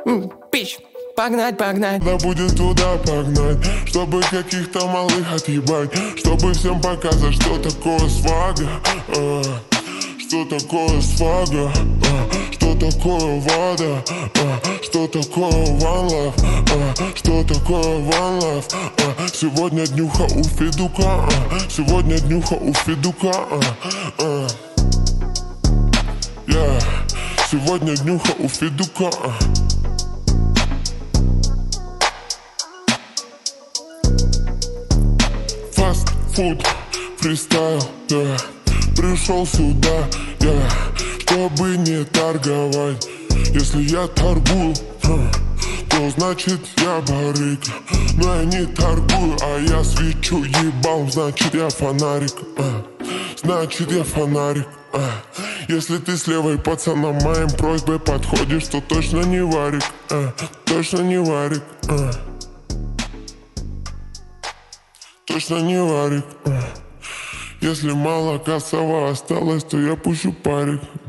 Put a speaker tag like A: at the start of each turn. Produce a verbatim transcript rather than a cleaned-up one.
A: М, Пич, погнать, погнать.
B: Надо будет туда погнать, чтобы каких-то малых отъебать, чтобы всем показать, что такое свага, а, что такое свага, а, что такое вода, а, что такое one love, а, что такое one love, а, сегодня днюха у Федука, а, сегодня днюха у Федука, а, а. Yeah. Сегодня днюха у Федука. Фаст фуд, фристайл, yeah. Пришел сюда, yeah. Чтобы не торговать. Если я торгую, то значит я барыг. Но я не торгую, а я свечу ебал. Значит я фонарик, а. Значит я фонарик, а. Если ты с левой пацаном моим просьбой подходишь, то точно не варик, а. Точно не варик, а. Точно не варик, а. Если мало косова осталось, то я пущу парик.